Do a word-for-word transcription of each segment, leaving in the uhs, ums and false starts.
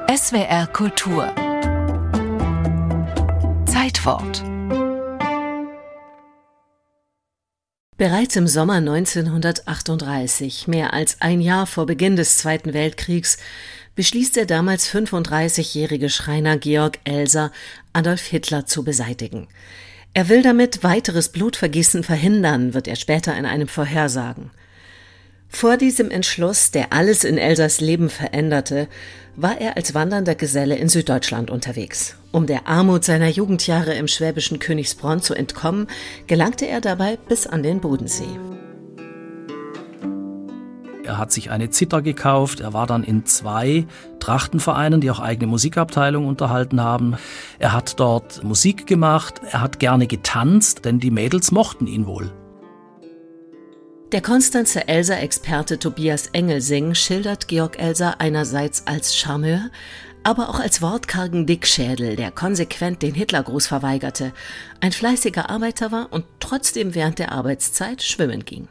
S W R Kultur Zeitwort. Bereits im Sommer neunzehnhundertachtunddreißig, mehr als ein Jahr vor Beginn des Zweiten Weltkriegs, beschließt der damals fünfunddreißigjährige Schreiner Georg Elser, Adolf Hitler zu beseitigen. Er will damit weiteres Blutvergießen verhindern, wird er später in einem Vorhersagen. Vor diesem Entschluss, der alles in Elsers Leben veränderte, war er als wandernder Geselle in Süddeutschland unterwegs. Um der Armut seiner Jugendjahre im schwäbischen Königsbronn zu entkommen, gelangte er dabei bis an den Bodensee. Er hat sich eine Zither gekauft, er war dann in zwei Trachtenvereinen, die auch eigene Musikabteilungen unterhalten haben. Er hat dort Musik gemacht, er hat gerne getanzt, denn die Mädels mochten ihn wohl. Der Konstanzer Elser-Experte Tobias Engelsing schildert Georg Elser einerseits als Charmeur, aber auch als wortkargen Dickschädel, der konsequent den Hitlergruß verweigerte, ein fleißiger Arbeiter war und trotzdem während der Arbeitszeit schwimmen ging.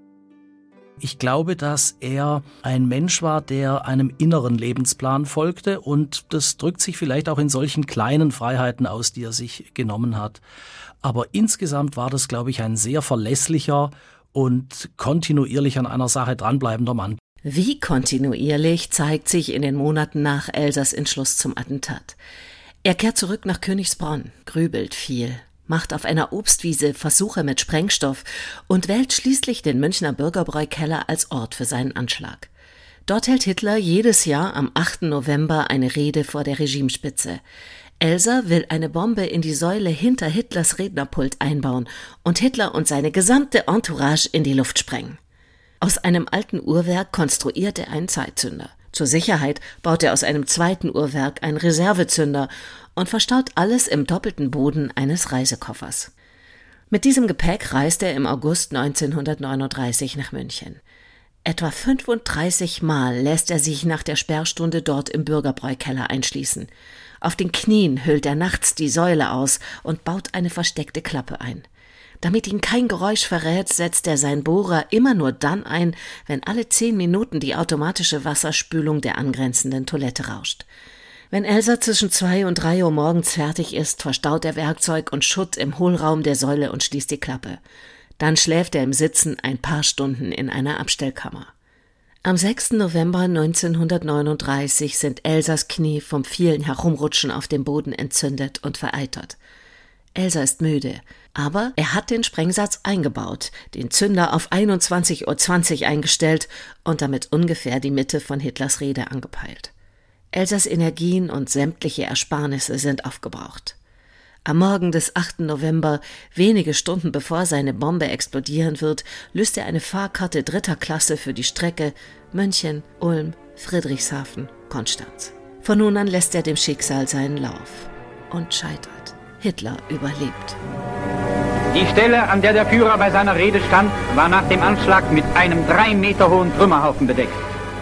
Ich glaube, dass er ein Mensch war, der einem inneren Lebensplan folgte, und das drückt sich vielleicht auch in solchen kleinen Freiheiten aus, die er sich genommen hat. Aber insgesamt war das, glaube ich, ein sehr verlässlicher und kontinuierlich an einer Sache dranbleibender Mann. Wie kontinuierlich zeigt sich in den Monaten nach Elsers Entschluss zum Attentat. Er kehrt zurück nach Königsbronn, grübelt viel, macht auf einer Obstwiese Versuche mit Sprengstoff und wählt schließlich den Münchner Bürgerbräu-Keller als Ort für seinen Anschlag. Dort hält Hitler jedes Jahr am achten November eine Rede vor der Regimespitze. Elser will eine Bombe in die Säule hinter Hitlers Rednerpult einbauen und Hitler und seine gesamte Entourage in die Luft sprengen. Aus einem alten Uhrwerk konstruiert er einen Zeitzünder. Zur Sicherheit baut er aus einem zweiten Uhrwerk einen Reservezünder und verstaut alles im doppelten Boden eines Reisekoffers. Mit diesem Gepäck reist er im August neunzehnhundertneununddreißig nach München. Etwa fünfunddreißig Mal lässt er sich nach der Sperrstunde dort im Bürgerbräu-Keller einschließen. Auf den Knien hüllt er nachts die Säule aus und baut eine versteckte Klappe ein. Damit ihn kein Geräusch verrät, setzt er seinen Bohrer immer nur dann ein, wenn alle zehn Minuten die automatische Wasserspülung der angrenzenden Toilette rauscht. Wenn Elser zwischen zwei und drei Uhr morgens fertig ist, verstaut er Werkzeug und Schutt im Hohlraum der Säule und schließt die Klappe. Dann schläft er im Sitzen ein paar Stunden in einer Abstellkammer. Am sechsten November neunzehnhundertneununddreißig sind Elsers Knie vom vielen Herumrutschen auf dem Boden entzündet und vereitert. Elser ist müde, aber er hat den Sprengsatz eingebaut, den Zünder auf einundzwanzig Uhr zwanzig eingestellt und damit ungefähr die Mitte von Hitlers Rede angepeilt. Elsers Energien und sämtliche Ersparnisse sind aufgebraucht. Am Morgen des achten November, wenige Stunden bevor seine Bombe explodieren wird, löst er eine Fahrkarte dritter Klasse für die Strecke München, Ulm, Friedrichshafen, Konstanz. Von nun an lässt er dem Schicksal seinen Lauf und scheitert. Hitler überlebt. Die Stelle, an der der Führer bei seiner Rede stand, war nach dem Anschlag mit einem drei Meter hohen Trümmerhaufen bedeckt.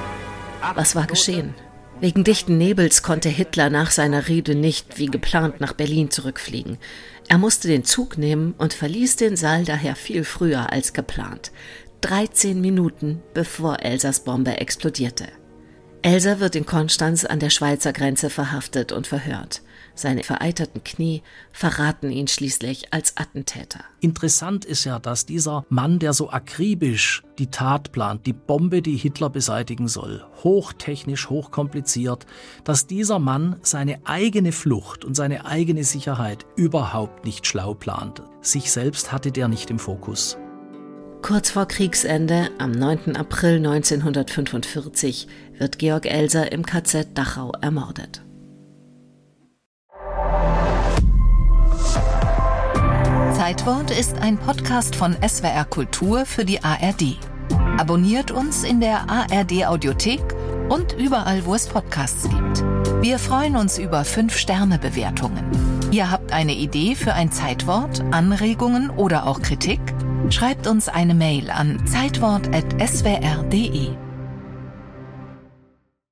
Was war geschehen? Wegen dichten Nebels konnte Hitler nach seiner Rede nicht wie geplant nach Berlin zurückfliegen. Er musste den Zug nehmen und verließ den Saal daher viel früher als geplant. dreizehn Minuten bevor Elsers Bombe explodierte. Elser wird in Konstanz an der Schweizer Grenze verhaftet und verhört. Seine vereiterten Knie verraten ihn schließlich als Attentäter. Interessant ist ja, dass dieser Mann, der so akribisch die Tat plant, die Bombe, die Hitler beseitigen soll, hochtechnisch, hochkompliziert, dass dieser Mann seine eigene Flucht und seine eigene Sicherheit überhaupt nicht schlau plant. Sich selbst hatte der nicht im Fokus. Kurz vor Kriegsende, am neunten April neunzehnhundertfünfundvierzig, wird Georg Elser im K Z Dachau ermordet. Zeitwort ist ein Podcast von S W R Kultur für die A R D. Abonniert uns in der A R D Audiothek und überall, wo es Podcasts gibt. Wir freuen uns über fünf Sterne Bewertungen. Ihr habt eine Idee für ein Zeitwort, Anregungen oder auch Kritik? Schreibt uns eine Mail an zeitwort at s w r punkt d e.